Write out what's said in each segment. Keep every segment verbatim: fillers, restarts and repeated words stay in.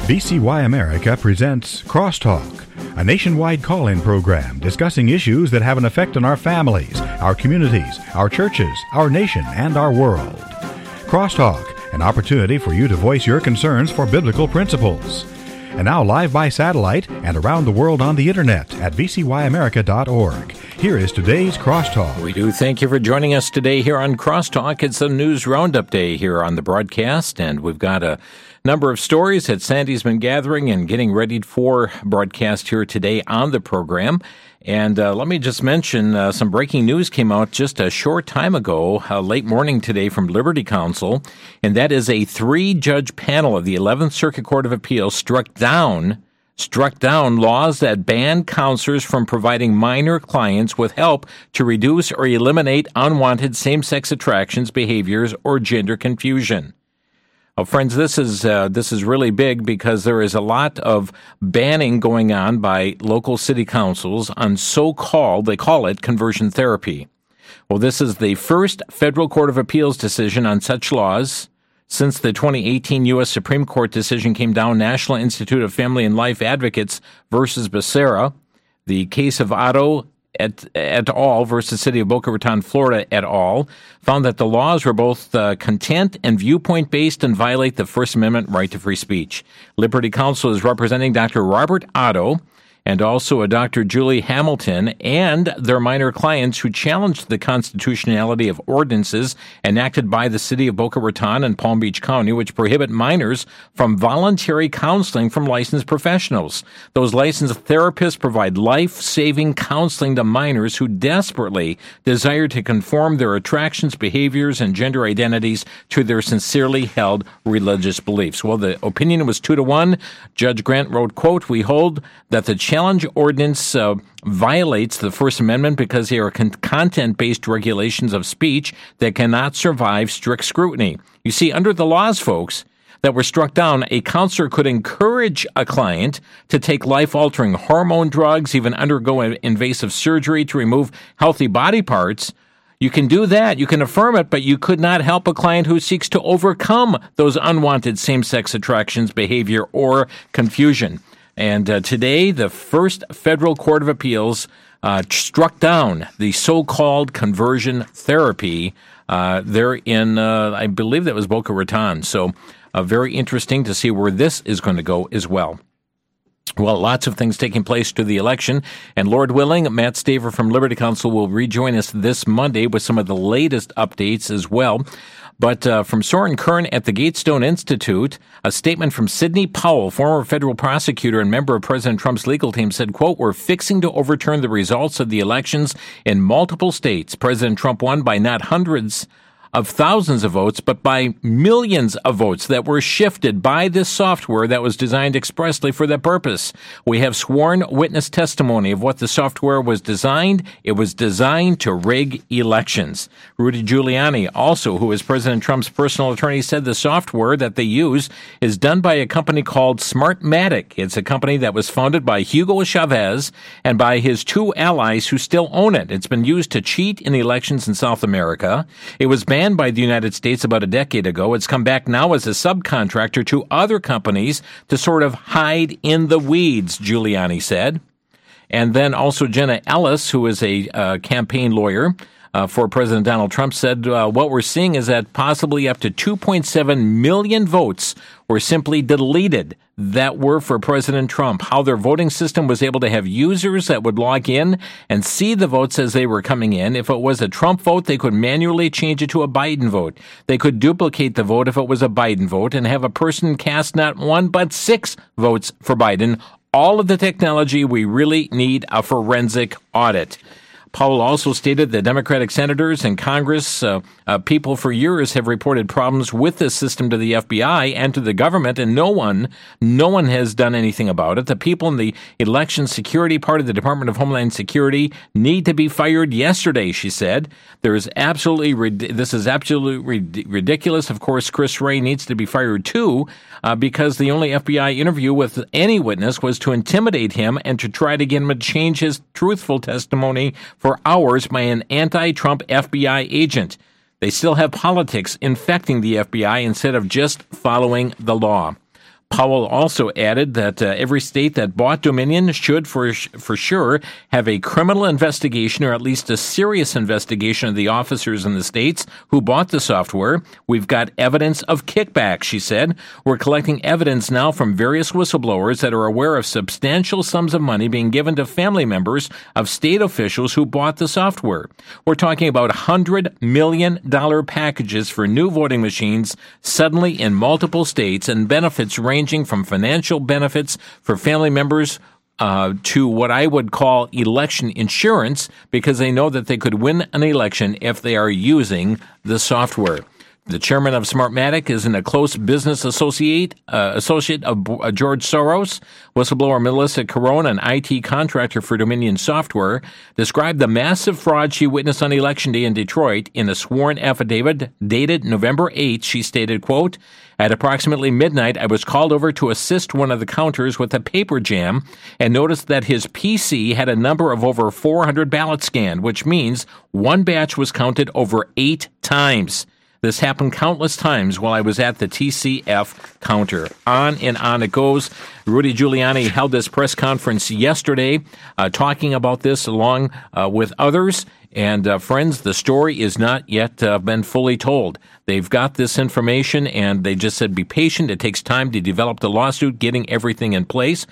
V C Y America presents Crosstalk, a nationwide call-in program discussing issues that have an effect on our families, our communities, our churches, our nation, and our world. Crosstalk, an opportunity for you to voice your concerns for biblical principles. And now live by satellite and around the world on the internet at v c y america dot org. Here is today's Crosstalk. We do thank you for joining us today here on Crosstalk. It's a news roundup day here on the broadcast, and we've got a number of stories that Sandy's been gathering and getting ready for broadcast here today on the program. And uh, let me just mention uh, some breaking news came out just a short time ago, uh, late morning today from Liberty Counsel, and that is a three-judge panel of the eleventh Circuit Court of Appeals struck down struck down laws that ban counselors from providing minor clients with help to reduce or eliminate unwanted same-sex attractions, behaviors, or gender confusion. Well, friends, this is uh, this is really big because there is a lot of banning going on by local city councils on so-called, they call it, conversion therapy. Well, this is the first federal court of appeals decision on such laws since the twenty eighteen U S Supreme Court decision came down, National Institute of Family and Life Advocates versus Becerra, the case of Otto et, et al. Versus City of Boca Raton, Florida et al. Found that the laws were both uh, content and viewpoint-based and violate the First Amendment right to free speech. Liberty Counsel is representing Doctor Robert Otto and also a Doctor Julie Hamilton and their minor clients who challenged the constitutionality of ordinances enacted by the City of Boca Raton and Palm Beach County, which prohibit minors from voluntary counseling from licensed professionals. Those licensed therapists provide life-saving counseling to minors who desperately desire to conform their attractions, behaviors, and gender identities to their sincerely held religious beliefs. Well, the opinion was two to one. Judge Grant wrote, quote, "We hold that the challenge ordinance uh, violates the First Amendment because they are con- content-based regulations of speech that cannot survive strict scrutiny." You see, under the laws, folks, that were struck down, a counselor could encourage a client to take life-altering hormone drugs, even undergo invasive surgery to remove healthy body parts. You can do that, you can affirm it, but you could not help a client who seeks to overcome those unwanted same-sex attractions, behavior, or confusion. And uh, today, the first federal court of appeals uh, struck down the so-called conversion therapy uh, there in, uh, I believe that was Boca Raton. So uh, very interesting to see where this is going to go as well. Well, lots of things taking place to the election, and Lord willing, Matt Staver from Liberty Counsel will rejoin us this Monday with some of the latest updates as well. But uh, from Soren Kern at the Gatestone Institute, a statement from Sidney Powell, former federal prosecutor and member of President Trump's legal team, said, quote, "We're fixing to overturn the results of the elections in multiple states. President Trump won by not hundreds of thousands of votes, but by millions of votes that were shifted by this software that was designed expressly for that purpose. We have sworn witness testimony of what the software was designed. It was designed to rig elections." Rudy Giuliani, also, who is President Trump's personal attorney, said the software that they use is done by a company called Smartmatic. It's a company that was founded by Hugo Chavez and by his two allies who still own it. It's been used to cheat in elections in South America. It was banned by the United States about a decade ago. It's come back now as a subcontractor to other companies to sort of hide in the weeds, Giuliani said. And then also Jenna Ellis, who is a uh, campaign lawyer uh, for President Donald Trump, said uh, what we're seeing is that possibly up to two point seven million votes were simply deleted that were for President Trump. How their voting system was able to have users that would log in and see the votes as they were coming in. If it was a Trump vote, they could manually change it to a Biden vote. They could duplicate the vote if it was a Biden vote and have a person cast not one but six votes for Biden. All of the technology, we really need a forensic audit. Powell also stated that Democratic senators and Congress, uh, uh, people for years have reported problems with this system to the F B I and to the government, and no one, no one has done anything about it. The people in the election security part of the Department of Homeland Security need to be fired yesterday, she said. There is absolutely, this is absolutely ridiculous. Of course, Chris Wray needs to be fired too, uh, because the only F B I interview with any witness was to intimidate him and to try to get him to change his truthful testimony for hours by an anti-Trump F B I agent. They still have politics infecting the F B I instead of just following the law. Powell also added that uh, every state that bought Dominion should for for sure have a criminal investigation or at least a serious investigation of the officers in the states who bought the software. We've got evidence of kickback, she said. We're collecting evidence now from various whistleblowers that are aware of substantial sums of money being given to family members of state officials who bought the software. We're talking about one hundred million dollars packages for new voting machines suddenly in multiple states, and benefits ranging from financial benefits for family members uh, to what I would call election insurance, because they know that they could win an election if they are using the software. The chairman of Smartmatic is in a close business associate uh, associate of uh, George Soros. Whistleblower Melissa Carone, an I T contractor for Dominion Software, described the massive fraud she witnessed on Election Day in Detroit in a sworn affidavit dated November eighth. She stated, quote, "At approximately midnight, I was called over to assist one of the counters with a paper jam and noticed that his P C had a number of over four hundred ballots scanned, which means one batch was counted over eight times. This happened countless times while I was at the T C F counter." On and on it goes. Rudy Giuliani held this press conference yesterday uh, talking about this along uh, with others. And uh, friends, the story is not yet uh, been fully told. They've got this information and they just said be patient. It takes time to develop the lawsuit, getting everything in place.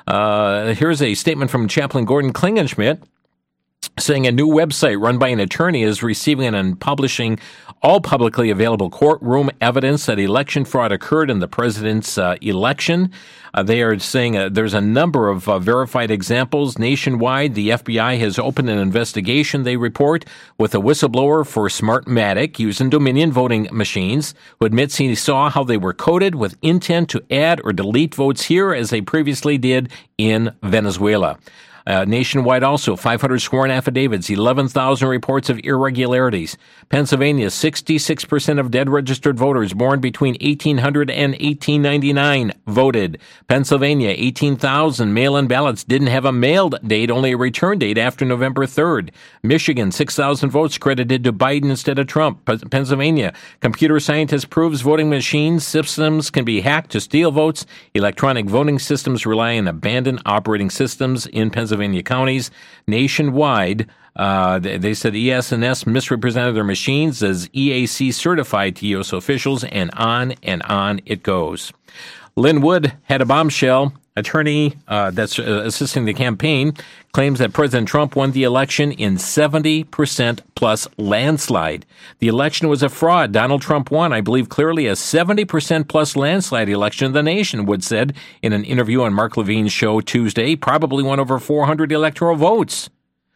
Uh, here's a statement from Chaplain Gordon Klingenschmidt, saying a new website run by an attorney is receiving and publishing all publicly available courtroom evidence that election fraud occurred in the president's uh, election. Uh, they are saying uh, there's a number of uh, verified examples nationwide. The F B I has opened an investigation, they report, with a whistleblower for Smartmatic using Dominion voting machines, who admits he saw how they were coded with intent to add or delete votes here as they previously did in Venezuela. Uh, nationwide also, five hundred sworn affidavits, eleven thousand reports of irregularities. Pennsylvania, sixty-six percent of dead registered voters born between eighteen hundred and eighteen ninety-nine voted. Pennsylvania, eighteen thousand mail-in ballots didn't have a mailed date, only a return date after November third. Michigan, six thousand votes credited to Biden instead of Trump. P- Pennsylvania, computer scientist proves voting machine systems can be hacked to steal votes. Electronic voting systems rely on abandoned operating systems in Pennsylvania. Pennsylvania counties. Nationwide, uh, they, they said E S N S misrepresented their machines as E A C certified to U S officials, and on and on it goes. Lynn Wood had a bombshell. Attorney uh, that's uh, assisting the campaign claims that President Trump won the election in seventy percent plus landslide. The election was a fraud. Donald Trump won, I believe, clearly a seventy percent plus landslide election. The Nation, Wood said in an interview on Mark Levine's show Tuesday, probably won over four hundred electoral votes.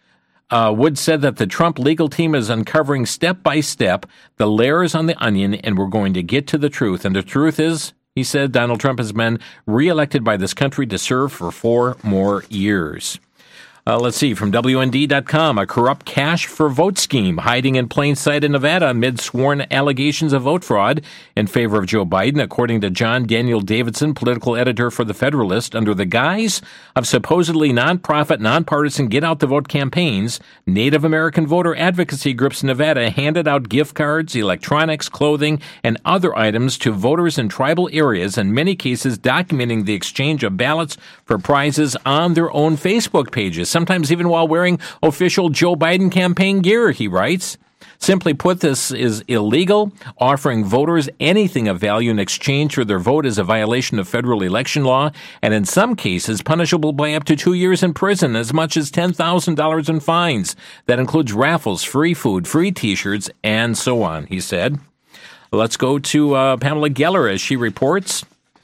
Uh, Wood said that the Trump legal team is uncovering step by step the layers on the onion, and we're going to get to the truth. And the truth is, he said, Donald Trump has been reelected by this country to serve for four more years. Uh, let's see, from W N D dot com, a corrupt cash for vote scheme hiding in plain sight in Nevada amid sworn allegations of vote fraud in favor of Joe Biden, according to John Daniel Davidson, political editor for The Federalist. Under the guise of supposedly nonprofit, nonpartisan get-out-the-vote campaigns, Native American voter advocacy groups in Nevada handed out gift cards, electronics, clothing, and other items to voters in tribal areas, in many cases documenting the exchange of ballots for prizes on their own Facebook pages, sometimes even while wearing official Joe Biden campaign gear, he writes. Simply put, this is illegal. Offering voters anything of value in exchange for their vote is a violation of federal election law, and in some cases punishable by up to two years in prison, as much as ten thousand dollars in fines. That includes raffles, free food, free T-shirts, and so on, he said. Let's go to uh, Pamela Geller as she reports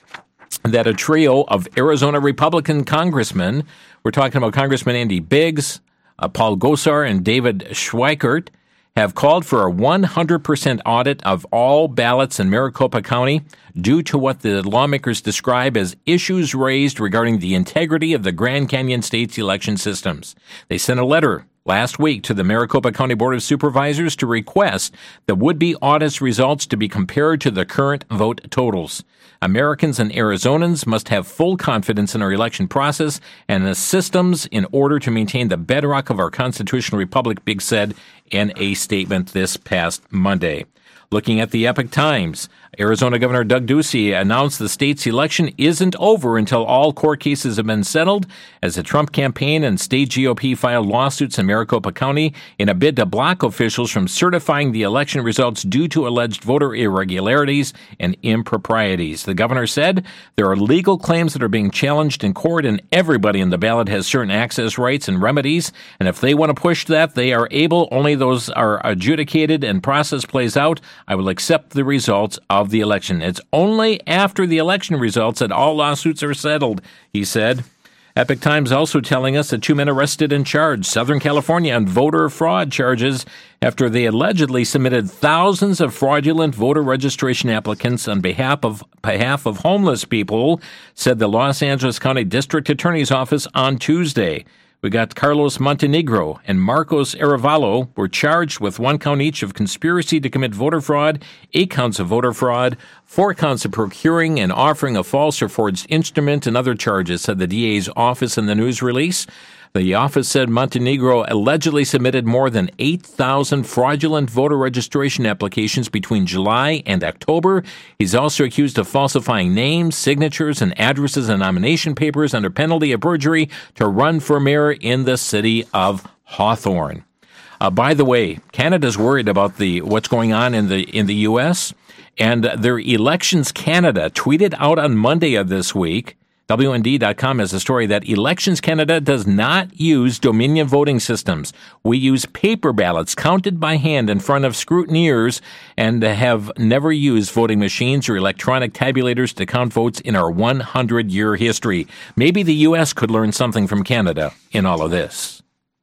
that a trio of Arizona Republican congressmen, we're talking about Congressman Andy Biggs, uh, Paul Gosar, and David Schweikert, have called for a one hundred percent audit of all ballots in Maricopa County due to what the lawmakers describe as issues raised regarding the integrity of the Grand Canyon State's election systems. They sent a letter last week to the Maricopa County Board of Supervisors to request the would-be audit's results to be compared to the current vote totals. Americans and Arizonans must have full confidence in our election process and the systems in order to maintain the bedrock of our constitutional republic, Biggs said in a statement this past Monday. Looking at the Epoch Times, Arizona Governor Doug Ducey announced the state's election isn't over until all court cases have been settled, as the Trump campaign and state G O P filed lawsuits in Maricopa County in a bid to block officials from certifying the election results due to alleged voter irregularities and improprieties. The governor said there are legal claims that are being challenged in court, and everybody in the ballot has certain access rights and remedies, and if they want to push that, they are able. Only those are adjudicated and process plays out. I will accept the results of the election. It's only after the election results that all lawsuits are settled, he said. Epoch Times also telling us that two men arrested and charged Southern California on voter fraud charges after they allegedly submitted thousands of fraudulent voter registration applicants on behalf of behalf of homeless people, said the Los Angeles County District Attorney's Office on Tuesday. We got Carlos Montenegro and Marcos Arevalo were charged with one count each of conspiracy to commit voter fraud, eight counts of voter fraud, four counts of procuring and offering a false or forged instrument, and other charges, said the D A's office in the news release. The office said Montenegro allegedly submitted more than eight thousand fraudulent voter registration applications between July and October. He's also accused of falsifying names, signatures, and addresses and nomination papers under penalty of perjury to run for mayor in the city of Hawthorne. Uh, by the way, Canada's worried about the what's going on in the in the U S, and their Elections Canada tweeted out on Monday of this week. W N D dot com has a story that Elections Canada does not use Dominion voting systems. We use paper ballots counted by hand in front of scrutineers and have never used voting machines or electronic tabulators to count votes in our one hundred year history. Maybe the U S could learn something from Canada in all of this.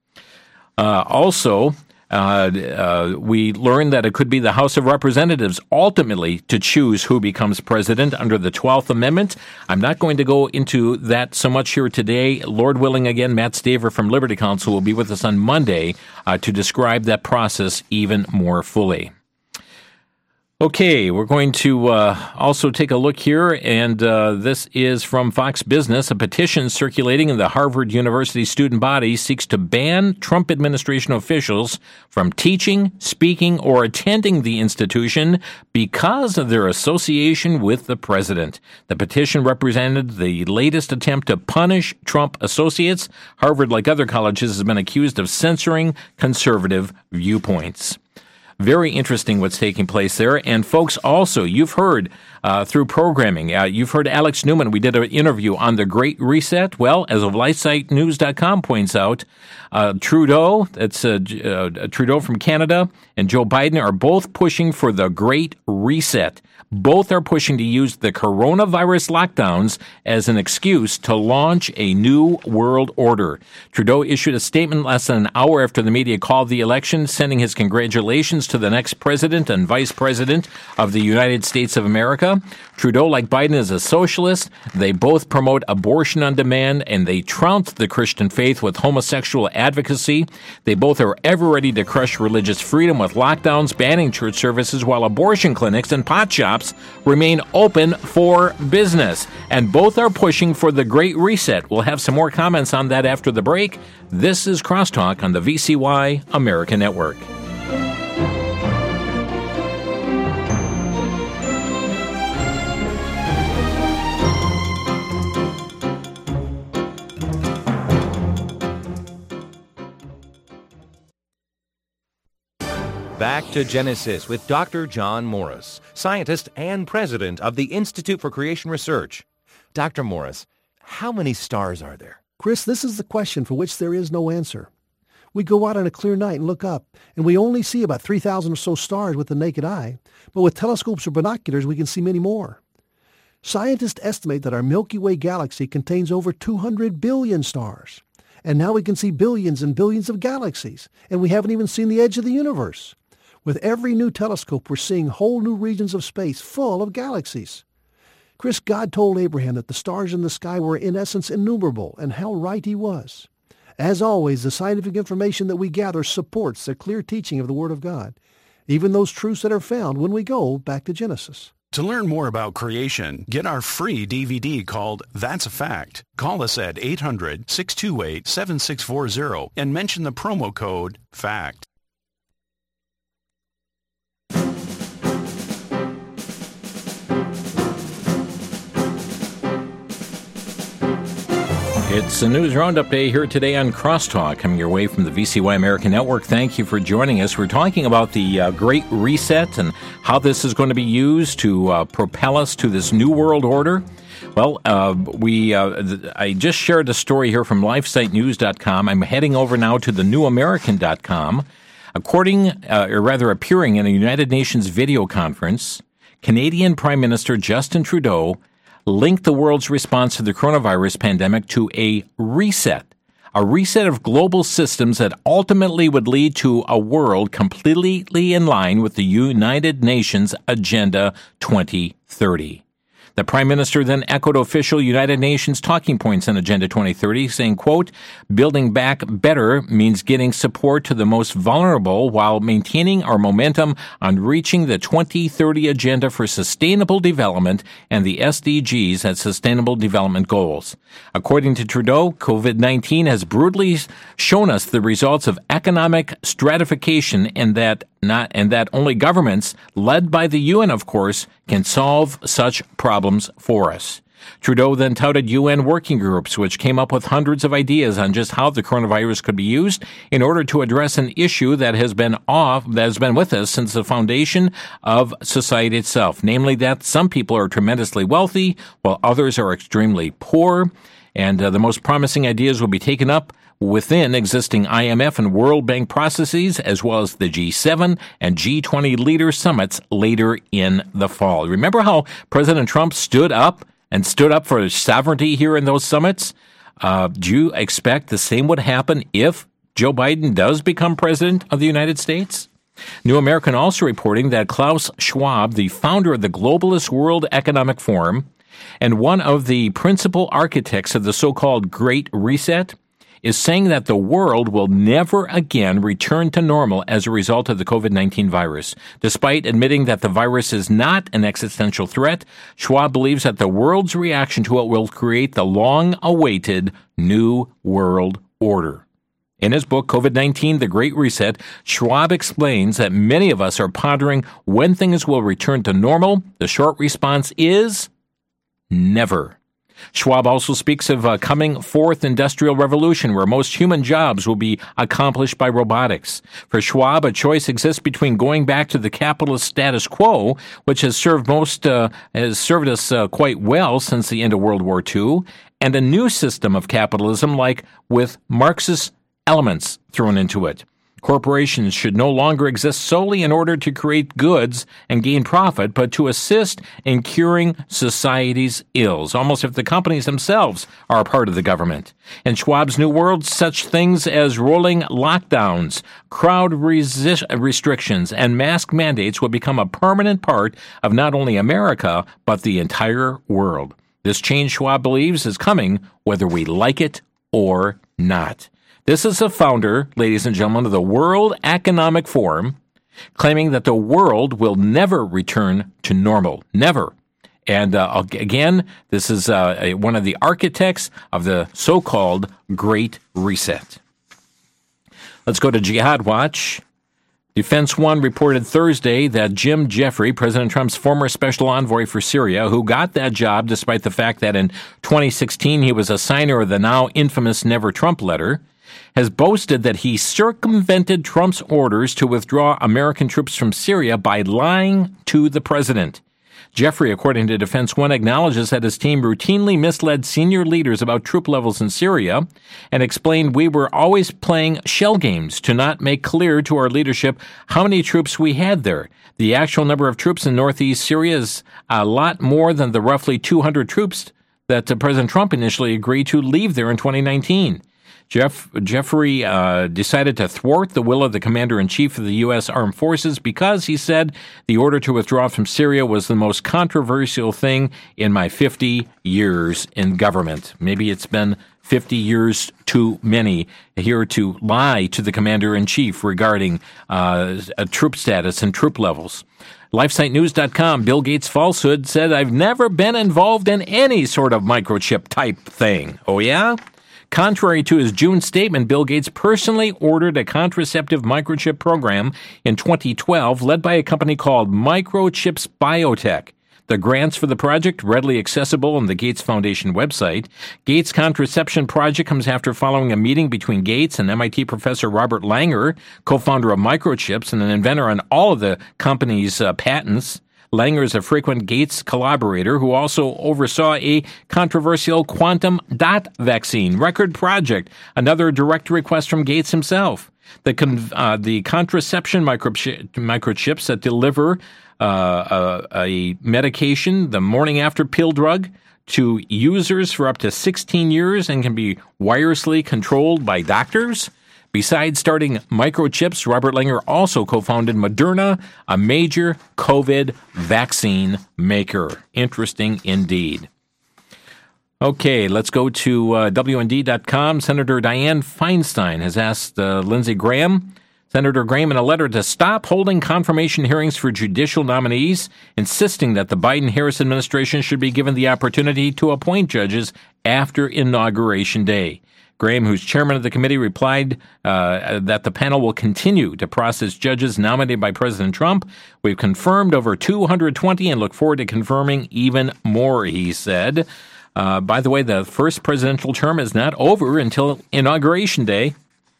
Uh, also, Uh, uh, we learned that it could be the House of Representatives ultimately to choose who becomes president under the twelfth Amendment. I'm not going to go into that so much here today. Lord willing, again, Matt Staver from Liberty Counsel will be with us on Monday uh, to describe that process even more fully. Okay, we're going to uh, also take a look here, and uh, this is from Fox Business. A petition circulating in the Harvard University student body seeks to ban Trump administration officials from teaching, speaking, or attending the institution because of their association with the president. The petition represented the latest attempt to punish Trump associates. Harvard, like other colleges, has been accused of censoring conservative viewpoints. Very interesting what's taking place there. And folks, also, you've heard uh, through programming, uh, you've heard Alex Newman. We did an interview on the Great Reset. Well, as of LifeSite News dot com points out, uh, Trudeau, that's uh, uh, Trudeau from Canada, and Joe Biden are both pushing for the Great Reset. Both are pushing to use the coronavirus lockdowns as an excuse to launch a new world order. Trudeau issued a statement less than an hour after the media called the election, sending his congratulations to the next president and vice president of the United States of America. Trudeau, like Biden, is a socialist. They both promote abortion on demand, and they trounce the Christian faith with homosexual advocacy. They both are ever ready to crush religious freedom with lockdowns, banning church services, while abortion clinics and pot shops remain open for business. And both are pushing for the Great Reset. We'll have some more comments on that after the break. This is Crosstalk on the V C Y America Network. Back to Genesis with Doctor John Morris, scientist and president of the Institute for Creation Research. Doctor Morris, how many stars are there? Chris, this is the question for which there is no answer. We go out on a clear night and look up, and we only see about three thousand or so stars with the naked eye, but with telescopes or binoculars we can see many more. Scientists estimate that our Milky Way galaxy contains over two hundred billion stars, and now we can see billions and billions of galaxies, and we haven't even seen the edge of the universe. With every new telescope, we're seeing whole new regions of space full of galaxies. Chris, God told Abraham that the stars in the sky were in essence innumerable, and how right he was. As always, the scientific information that we gather supports the clear teaching of the Word of God, even those truths that are found when we go back to Genesis. To learn more about creation, get our free D V D called That's a Fact. Call us at eight hundred, six two eight, seven six four zero and mention the promo code FACT. It's a News Roundup Day here today on Crosstalk, coming your way from the V C Y American Network. Thank you for joining us. We're talking about the uh, Great Reset and how this is going to be used to uh, propel us to this new world order. Well, uh, we uh, th- I just shared a story here from lifesite news dot com. I'm heading over now to the new american dot com. According, uh, or rather appearing in a United Nations video conference, Canadian Prime Minister Justin Trudeau linked the world's response to the coronavirus pandemic to a reset, a reset of global systems that ultimately would lead to a world completely in line with the United Nations Agenda twenty thirty. The Prime Minister then echoed official United Nations talking points on Agenda twenty thirty, saying, quote, building back better means getting support to the most vulnerable while maintaining our momentum on reaching the twenty thirty Agenda for Sustainable Development and the S D Gs and Sustainable Development Goals. According to Trudeau, COVID nineteen has brutally shown us the results of economic stratification and that not and that only governments, led by the U N, of course, can solve such problems for us. Trudeau then touted U N working groups, which came up with hundreds of ideas on just how the coronavirus could be used in order to address an issue that has been off, that has been with us since the foundation of society itself, namely that some people are tremendously wealthy while others are extremely poor. And uh, the most promising ideas will be taken up within existing I M F and World Bank processes, as well as the G seven and G twenty leader summits later in the fall. Remember how President Trump stood up and stood up for sovereignty here in those summits? Uh, do you expect the same would happen if Joe Biden does become president of the United States? New American also reporting that Klaus Schwab, the founder of the Globalist World Economic Forum and one of the principal architects of the so-called Great Reset, is saying that the world will never again return to normal as a result of the COVID nineteen virus. Despite admitting that the virus is not an existential threat, Schwab believes that the world's reaction to it will create the long-awaited New World Order. In his book, COVID nineteen, The Great Reset, Schwab explains that many of us are pondering when things will return to normal. The short response is never. Schwab also speaks of a coming fourth industrial revolution where most human jobs will be accomplished by robotics. For Schwab, a choice exists between going back to the capitalist status quo, which has served most uh, has served us uh, quite well since the end of World War Two, and a new system of capitalism like with Marxist elements thrown into it. Corporations should no longer exist solely in order to create goods and gain profit, but to assist in curing society's ills, almost if the companies themselves are a part of the government. In Schwab's New World, such things as rolling lockdowns, crowd resist- restrictions, and mask mandates will become a permanent part of not only America, but the entire world. This change, Schwab believes, is coming whether we like it or not. This is the founder, ladies and gentlemen, of the World Economic Forum, claiming that the world will never return to normal. Never. And uh, again, this is uh, a, one of the architects of the so-called Great Reset. Let's go to Jihad Watch. Defense One reported Thursday that Jim Jeffrey, President Trump's former special envoy for Syria, who got that job despite the fact that in twenty sixteen he was a signer of the now infamous Never Trump letter, has boasted that he circumvented Trump's orders to withdraw American troops from Syria by lying to the president. Jeffrey, according to Defense One, acknowledges that his team routinely misled senior leaders about troop levels in Syria and explained we were always playing shell games to not make clear to our leadership how many troops we had there. The actual number of troops in northeast Syria is a lot more than the roughly two hundred troops that President Trump initially agreed to leave there in twenty nineteen. Jeff, Jeffrey uh, decided to thwart the will of the commander-in-chief of the U S Armed Forces because, he said, the order to withdraw from Syria was the most controversial thing in my fifty years in government. Maybe it's been fifty years too many here to lie to the commander-in-chief regarding uh, a troop status and troop levels. LifeSite News dot com, Bill Gates' falsehood, said, I've never been involved in any sort of microchip type thing. Oh, yeah? Contrary to his June statement, Bill Gates personally ordered a contraceptive microchip program in twenty twelve led by a company called Microchips Biotech. The grants for the project readily accessible on the Gates Foundation website. Gates Contraception Project comes after following a meeting between Gates and M I T professor Robert Langer, co-founder of Microchips and an inventor on all of the company's uh, patents. Langer is a frequent Gates collaborator who also oversaw a controversial quantum dot vaccine record project, another direct request from Gates himself. The con- uh, the contraception microchi- microchips that deliver uh, a, a medication, the morning after pill drug, to users for up to sixteen years and can be wirelessly controlled by doctors. Besides starting Microchips, Robert Langer also co-founded Moderna, a major COVID vaccine maker. Interesting indeed. Okay, let's go to uh, W N D dot com. Senator Dianne Feinstein has asked uh, Lindsey Graham, Senator Graham, in a letter to stop holding confirmation hearings for judicial nominees, insisting that the Biden-Harris administration should be given the opportunity to appoint judges after Inauguration Day. Graham, who's chairman of the committee, replied uh, that the panel will continue to process judges nominated by President Trump. We've confirmed over two hundred twenty and look forward to confirming even more, he said. Uh, by the way, the first presidential term is not over until Inauguration Day.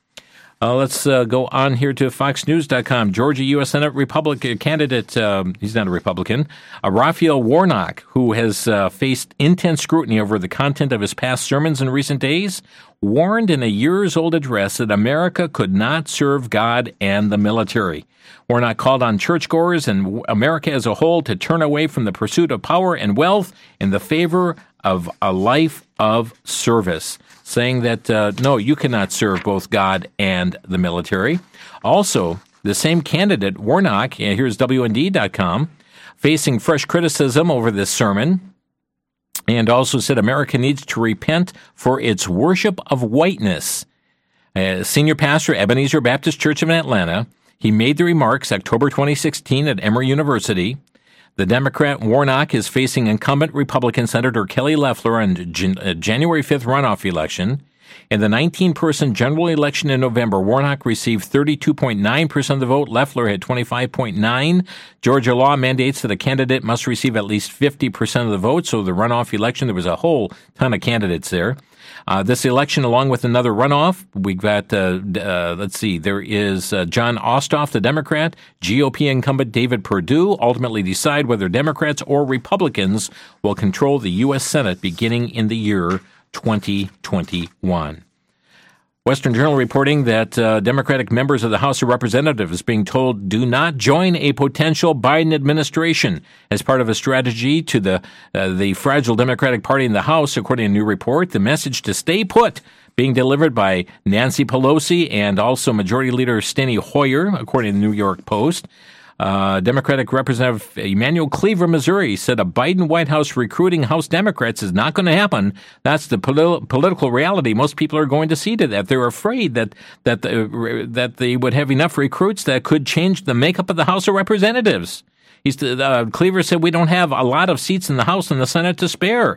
Uh, let's uh, go on here to Fox News dot com. Georgia U S Senate Republican candidate, um, he's not a Republican, uh, Raphael Warnock, who has uh, faced intense scrutiny over the content of his past sermons in recent days, warned in a years-old address that America could not serve God and the military. Warnock called on churchgoers and America as a whole to turn away from the pursuit of power and wealth in the favor of a life of service, saying that, uh, no, you cannot serve both God and the military. Also, the same candidate, Warnock, here's W N D dot com, facing fresh criticism over this sermon, and also said America needs to repent for its worship of whiteness. Uh, senior pastor, Ebenezer Baptist Church of Atlanta, he made the remarks October twenty sixteen at Emory University. The Democrat Warnock is facing incumbent Republican Senator Kelly Loeffler in the January fifth runoff election. In the nineteen-person general election in November, Warnock received thirty-two point nine percent of the vote. Loeffler had twenty-five point nine. Georgia law mandates that a candidate must receive at least fifty percent of the vote. So the runoff election, there was a whole ton of candidates there. Uh, this election, along with another runoff, we got, uh, uh, let's see, there is uh, John Ossoff, the Democrat, G O P incumbent David Perdue, ultimately decide whether Democrats or Republicans will control the U S Senate beginning in the year twenty twenty-one. Western Journal reporting that uh, Democratic members of the House of Representatives being told do not join a potential Biden administration as part of a strategy to the uh, the fragile Democratic Party in the House, according to a new report. The message to stay put being delivered by Nancy Pelosi and also Majority Leader Steny Hoyer, according to the New York Post. Uh, Democratic Representative Emanuel Cleaver, Missouri, said a Biden White House recruiting House Democrats is not going to happen. That's the poli- political reality most people are going to see to that. They're afraid that that the, that they would have enough recruits that could change the makeup of the House of Representatives. He's, uh, Cleaver said we don't have a lot of seats in the House and the Senate to spare.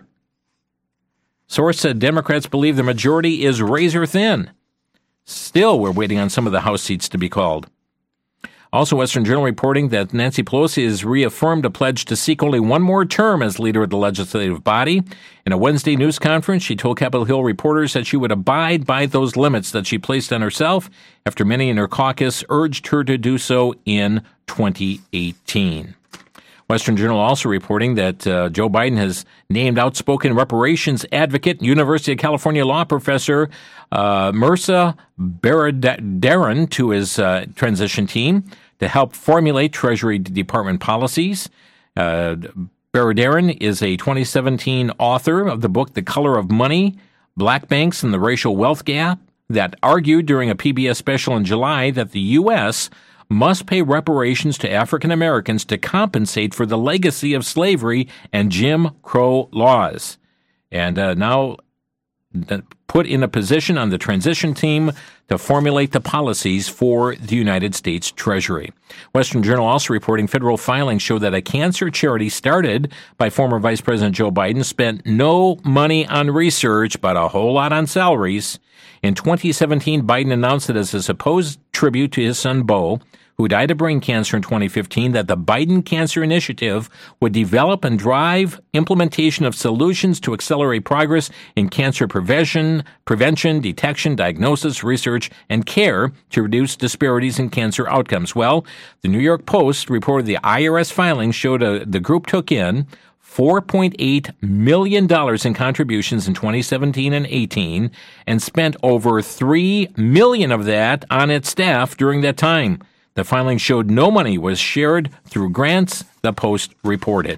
Source said Democrats believe the majority is razor thin. Still, we're waiting on some of the House seats to be called. Also, Western Journal reporting that Nancy Pelosi has reaffirmed a pledge to seek only one more term as leader of the legislative body. In a Wednesday news conference, she told Capitol Hill reporters that she would abide by those limits that she placed on herself after many in her caucus urged her to do so in twenty eighteen. Western Journal also reporting that uh, Joe Biden has named outspoken reparations advocate, University of California law professor uh, Mehrsa Baradaran to his uh, transition team to help formulate Treasury Department policies. Uh, Baradaran is a twenty seventeen author of the book The Color of Money, Black Banks and the Racial Wealth Gap, that argued during a P B S special in July that the U S must pay reparations to African Americans to compensate for the legacy of slavery and Jim Crow laws. And uh, now put in a position on the transition team to formulate the policies for the United States Treasury. Western Journal also reporting federal filings show that a cancer charity started by former Vice President Joe Biden spent no money on research, but a whole lot on salaries. In twenty seventeen, Biden announced that as a supposed tribute to his son, Beau, who died of brain cancer in twenty fifteen, that the Biden Cancer Initiative would develop and drive implementation of solutions to accelerate progress in cancer prevention, prevention, detection, diagnosis, research, and care to reduce disparities in cancer outcomes. Well, the New York Post reported the I R S filings showed a, the group took in four point eight million dollars in contributions in twenty seventeen and eighteen and spent over three million dollars of that on its staff during that time. The filing showed no money was shared through grants, the Post reported.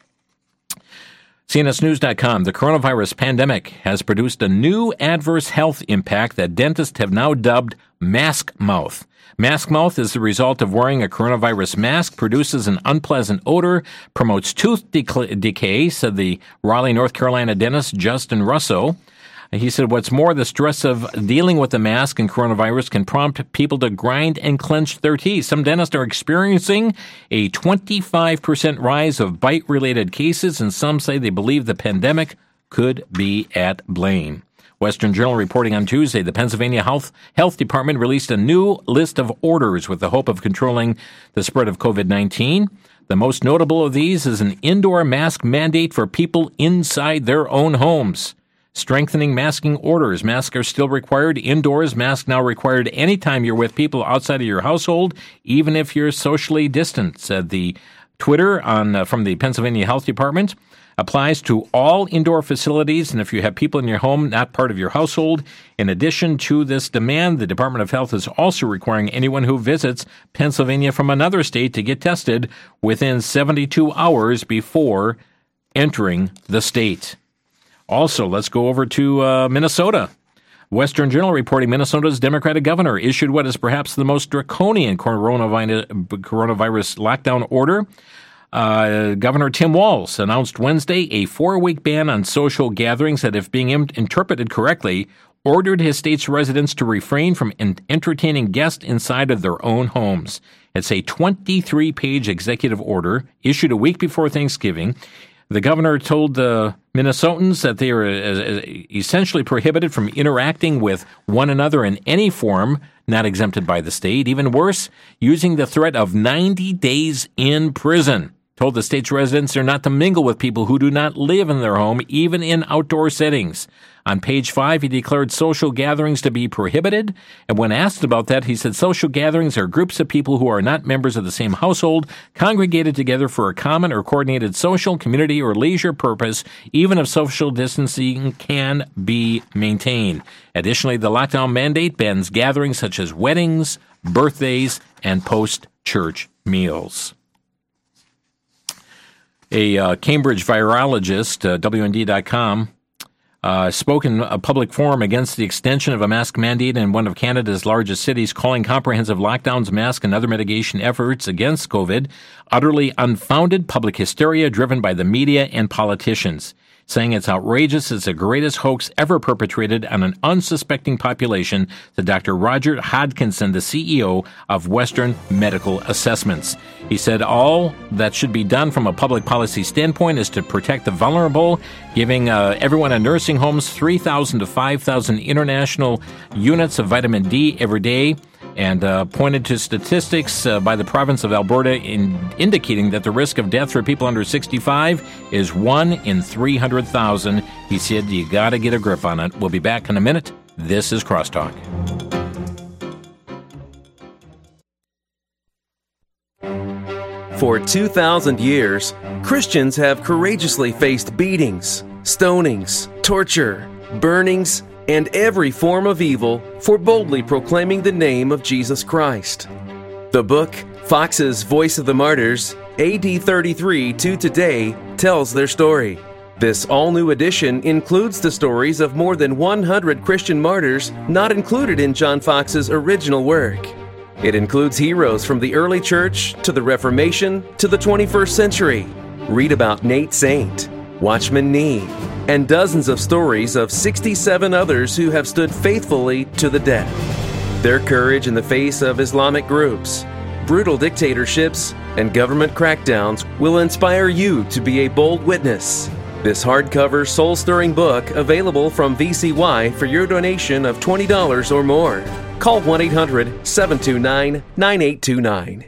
C N S News dot com, the coronavirus pandemic has produced a new adverse health impact that dentists have now dubbed mask mouth. Mask mouth is the result of wearing a coronavirus mask, produces an unpleasant odor, promotes tooth dec- decay, said the Raleigh, North Carolina dentist Justin Russo. He said, what's more, the stress of dealing with the mask and coronavirus can prompt people to grind and clench their teeth. Some dentists are experiencing a twenty-five percent rise of bite-related cases, and some say they believe the pandemic could be at blame. Western Journal reporting on Tuesday, the Pennsylvania Health, Health Department released a new list of orders with the hope of controlling the spread of covid nineteen. The most notable of these is an indoor mask mandate for people inside their own homes. Strengthening masking orders. Masks are still required indoors. Masks now required anytime you're with people outside of your household, even if you're socially distant, said the Twitter on uh, from the Pennsylvania Health Department. Applies to all indoor facilities, and if you have people in your home not part of your household. In addition to this demand, the Department of Health is also requiring anyone who visits Pennsylvania from another state to get tested within seventy-two hours before entering the state. Also, let's go over to uh, Minnesota. Western Journal reporting Minnesota's Democratic governor issued what is perhaps the most draconian coronavirus, coronavirus lockdown order. Uh, Governor Tim Walz announced Wednesday a four-week ban on social gatherings that, if being im- interpreted correctly, ordered his state's residents to refrain from in- entertaining guests inside of their own homes. It's a twenty-three page executive order issued a week before Thanksgiving. The governor told the Minnesotans that they are uh, essentially prohibited from interacting with one another in any form not exempted by the state. Even worse, using the threat of ninety days in prison. Told the state's residents they're not to mingle with people who do not live in their home, even in outdoor settings. On page five, he declared social gatherings to be prohibited, and when asked about that, he said social gatherings are groups of people who are not members of the same household, congregated together for a common or coordinated social, community, or leisure purpose, even if social distancing can be maintained. Additionally, the lockdown mandate bans gatherings such as weddings, birthdays, and post-church meals. A uh, Cambridge virologist, uh, W N D dot com, uh, spoke in a public forum against the extension of a mask mandate in one of Canada's largest cities, calling comprehensive lockdowns, mask, and other mitigation efforts against COVID utterly unfounded public hysteria driven by the media and politicians, saying it's outrageous, it's the greatest hoax ever perpetrated on an unsuspecting population, to Doctor Roger Hodkinson, the C E O of Western Medical Assessments. He said all that should be done from a public policy standpoint is to protect the vulnerable, giving uh, everyone in nursing homes three thousand to five thousand international units of vitamin D every day, and uh, pointed to statistics uh, by the province of Alberta in indicating that the risk of death for people under sixty-five is one in three hundred thousand. He said, you got to get a grip on it. We'll be back in a minute. This is Crosstalk. For two thousand years, Christians have courageously faced beatings, stonings, torture, burnings, and every form of evil for boldly proclaiming the name of Jesus Christ. The book, Fox's Voice of the Martyrs, A D thirty-three to today, tells their story. This all-new edition includes the stories of more than one hundred Christian martyrs not included in John Fox's original work. It includes heroes from the early church to the Reformation to the twenty-first century. Read about Nate Saint, Watchman Nee, and dozens of stories of sixty-seven others who have stood faithfully to the death. Their courage in the face of Islamic groups, brutal dictatorships, and government crackdowns will inspire you to be a bold witness. This hardcover, soul-stirring book available from V C Y for your donation of twenty dollars or more. Call one eight hundred seven two nine nine eight two nine.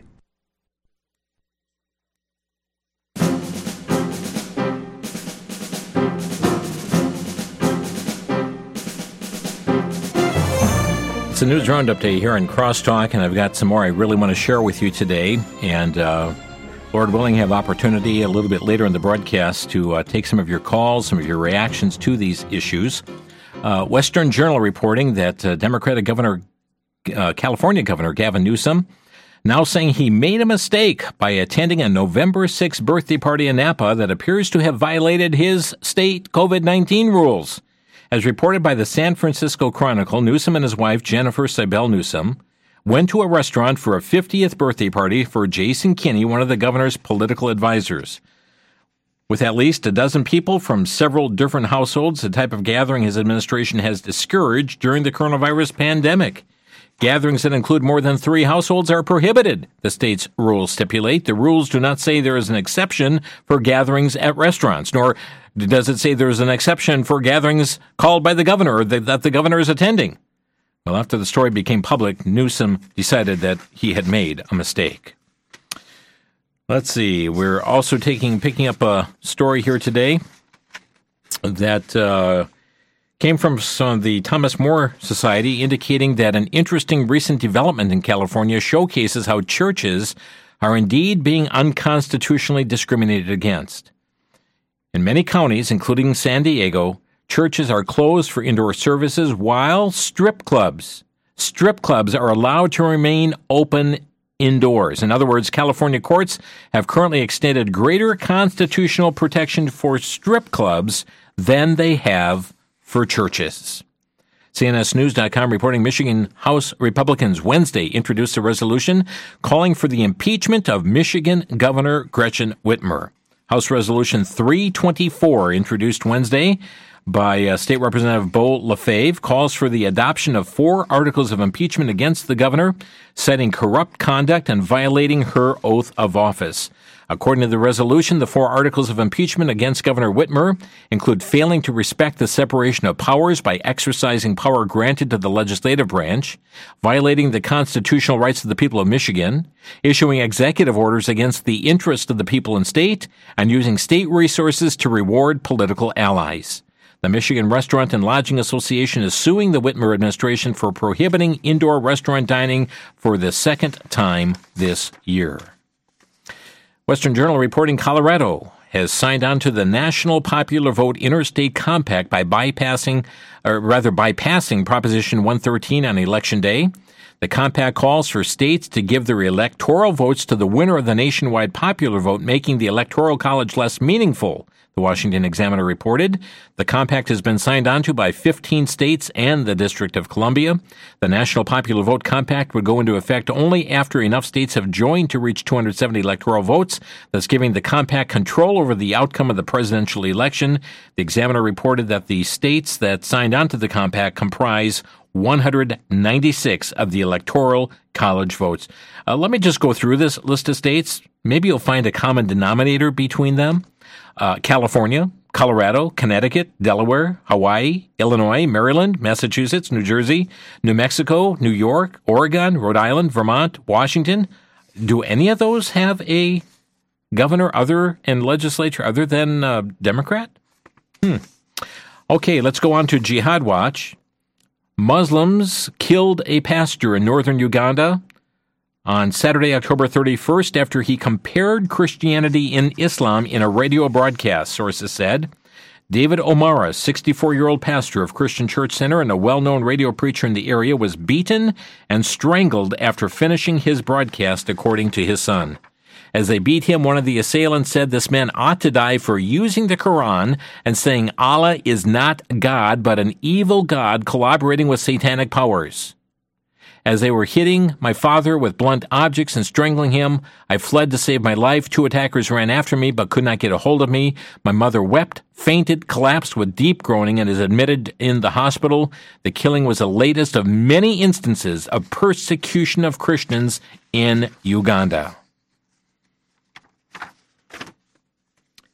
It's a news roundup day here on Crosstalk, and I've got some more I really want to share with you today. And uh, Lord willing, have opportunity a little bit later in the broadcast to uh, take some of your calls, some of your reactions to these issues. Uh, Western Journal reporting that uh, Democratic Governor, uh, California Governor Gavin Newsom, now saying he made a mistake by attending a November sixth birthday party in Napa that appears to have violated his state covid nineteen rules. As reported by the San Francisco Chronicle, Newsom and his wife, Jennifer Sibel Newsom, went to a restaurant for a fiftieth birthday party for Jason Kinney, one of the governor's political advisors. With at least a dozen people from several different households, the type of gathering his administration has discouraged during the coronavirus pandemic. Gatherings that include more than three households are prohibited, the state's rules stipulate. The rules do not say there is an exception for gatherings at restaurants, nor does it say there is an exception for gatherings called by the governor or that the governor is attending. Well, after the story became public, Newsom decided that he had made a mistake. Let's see. We're also taking picking up a story here today that uh, came from some of the Thomas More Society, indicating that an interesting recent development in California showcases how churches are indeed being unconstitutionally discriminated against. In many counties, including San Diego, churches are closed for indoor services while strip clubs, strip clubs are allowed to remain open indoors. In other words, California courts have currently extended greater constitutional protection for strip clubs than they have for churches. C N S News dot com reporting Michigan House Republicans Wednesday introduced a resolution calling for the impeachment of Michigan Governor Gretchen Whitmer. House Resolution three twenty-four, introduced Wednesday by uh, State Representative Beau Lefebvre, calls for the adoption of four articles of impeachment against the governor, citing corrupt conduct and violating her oath of office. According to the resolution, the four articles of impeachment against Governor Whitmer include failing to respect the separation of powers by exercising power granted to the legislative branch, violating the constitutional rights of the people of Michigan, issuing executive orders against the interest of the people and state, and using state resources to reward political allies. The Michigan Restaurant and Lodging Association is suing the Whitmer administration for prohibiting indoor restaurant dining for the second time this year. Western Journal reporting Colorado has signed on to the National Popular Vote Interstate Compact by bypassing, or rather bypassing Proposition one thirteen on Election Day. The compact calls for states to give their electoral votes to the winner of the nationwide popular vote, making the Electoral College less meaningful, the Washington Examiner reported. The compact has been signed onto by fifteen states and the District of Columbia. The National Popular Vote Compact would go into effect only after enough states have joined to reach two hundred seventy electoral votes, thus giving the compact control over the outcome of the presidential election. The Examiner reported that the states that signed onto the compact comprise one hundred ninety-six of the Electoral College votes. Uh, let me just go through this list of states. Maybe you'll find a common denominator between them. Uh, California, Colorado, Connecticut, Delaware, Hawaii, Illinois, Maryland, Massachusetts, New Jersey, New Mexico, New York, Oregon, Rhode Island, Vermont, Washington. Do any of those have a governor other and legislature other than uh, Democrat? Hmm. Okay, let's go on to Jihad Watch. Muslims killed a pastor in northern Uganda on Saturday, October thirty-first, after he compared Christianity and Islam in a radio broadcast, sources said. David O'Mara, sixty-four-year-old pastor of Christian Church Center and a well-known radio preacher in the area, was beaten and strangled after finishing his broadcast, according to his son. As they beat him, one of the assailants said this man ought to die for using the Quran and saying Allah is not God, but an evil God collaborating with satanic powers. As they were hitting my father with blunt objects and strangling him, I fled to save my life. Two attackers ran after me but could not get a hold of me. My mother wept, fainted, collapsed with deep groaning, and is admitted in the hospital. The killing was the latest of many instances of persecution of Christians in Uganda. Let's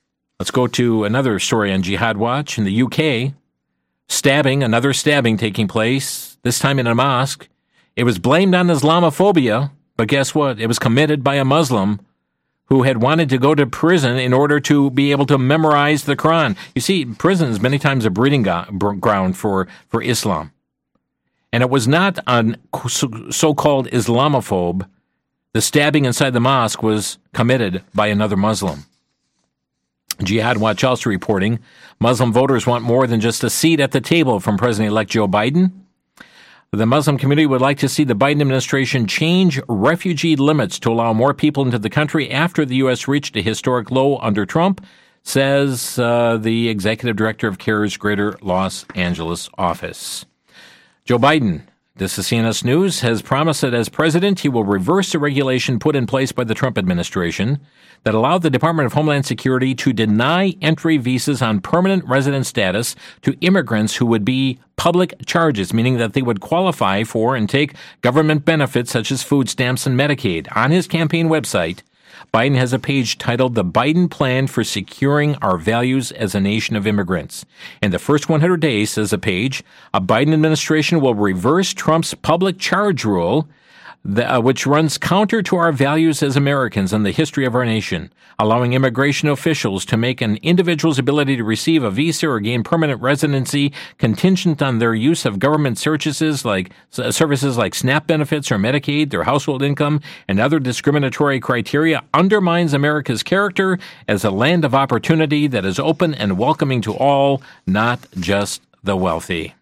let's go to another story on Jihad Watch in the U K. Stabbing, another stabbing taking place, this time in a mosque. It was blamed on Islamophobia, but guess what? It was committed by a Muslim who had wanted to go to prison in order to be able to memorize the Quran. You see, prison is many times a breeding go- ground for, for Islam. And it was not a so-called Islamophobe. The stabbing inside the mosque was committed by another Muslim. Jihad Watch also reporting Muslim voters want more than just a seat at the table from President-elect Joe Biden. The Muslim community would like to see the Biden administration change refugee limits to allow more people into the country after the U S reached a historic low under Trump, says uh, the executive director of CARE's Greater Los Angeles office. Joe Biden, this is C N S News, has promised that as president, he will reverse the regulation put in place by the Trump administration that allowed the Department of Homeland Security to deny entry visas on permanent resident status to immigrants who would be public charges, meaning that they would qualify for and take government benefits such as food stamps and Medicaid. On his campaign website, Biden has a page titled The Biden Plan for Securing Our Values as a Nation of Immigrants. In the first one hundred days, says the page, a Biden administration will reverse Trump's public charge rule, The, uh, which runs counter to our values as Americans and the history of our nation, allowing immigration officials to make an individual's ability to receive a visa or gain permanent residency contingent on their use of government services like uh, services like SNAP benefits or Medicaid, their household income, and other discriminatory criteria undermines America's character as a land of opportunity that is open and welcoming to all, not just the wealthy.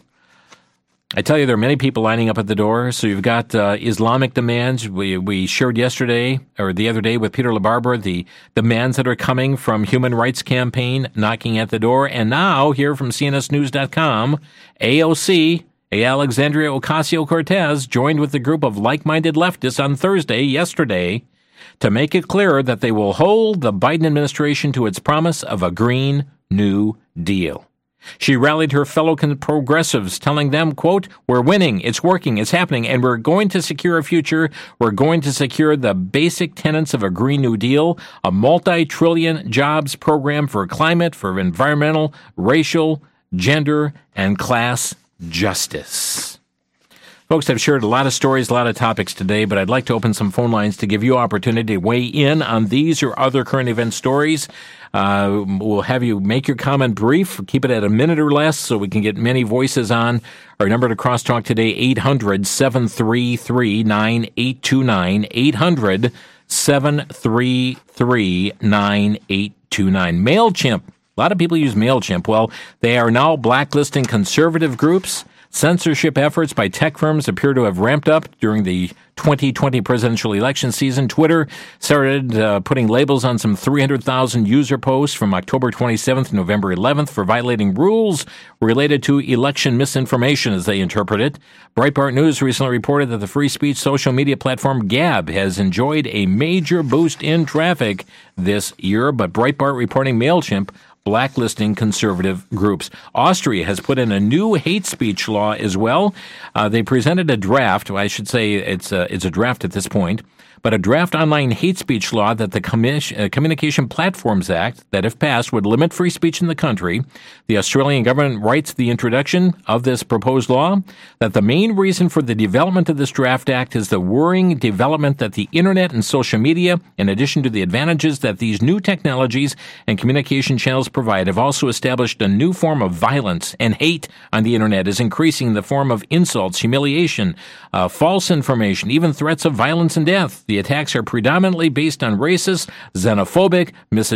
I tell you, there are many people lining up at the door. So you've got uh, Islamic demands. We we shared yesterday or the other day with Peter LaBarbera the demands that are coming from Human Rights Campaign knocking at the door. And now, here from C N S News dot com, A O C, Alexandria Ocasio-Cortez, joined with a group of like-minded leftists on Thursday, yesterday, to make it clear that they will hold the Biden administration to its promise of a Green New Deal. She rallied her fellow progressives, telling them, quote, we're winning, it's working, it's happening, and we're going to secure a future. We're going to secure the basic tenets of a Green New Deal, a multi-trillion jobs program for climate, for environmental, racial, gender, and class justice. Folks, I've shared a lot of stories, a lot of topics today, but I'd like to open some phone lines to give you opportunity to weigh in on these or other current event stories. Uh, we'll have you make your comment brief. Keep it at a minute or less so we can get many voices on. Our number to crosstalk today, eight hundred, seven three three, nine eight two nine, eight hundred, seven three three, nine eight two nine. MailChimp. A lot of people use MailChimp. Well, they are now blacklisting conservative groups. Censorship efforts by tech firms appear to have ramped up during the twenty twenty presidential election season. Twitter started uh, putting labels on some three hundred thousand user posts from October twenty-seventh to November eleventh for violating rules related to election misinformation, as they interpret it. Breitbart News recently reported that the free speech social media platform Gab has enjoyed a major boost in traffic this year, but Breitbart reporting MailChimp blacklisting conservative groups. Austria has put in a new hate speech law as well. Uh, they presented a draft. I should say it's a, it's a draft at this point, but a draft online hate speech law that the Commis- uh, Communication Platforms Act, that if passed, would limit free speech in the country. The Australian government writes the introduction of this proposed law that the main reason for the development of this draft act is the worrying development that the internet and social media, in addition to the advantages that these new technologies and communication channels provide, have also established a new form of violence and hate on the internet, is increasing in the form of insults, humiliation, uh, false information, even threats of violence and death. The attacks are predominantly based on racist, xenophobic,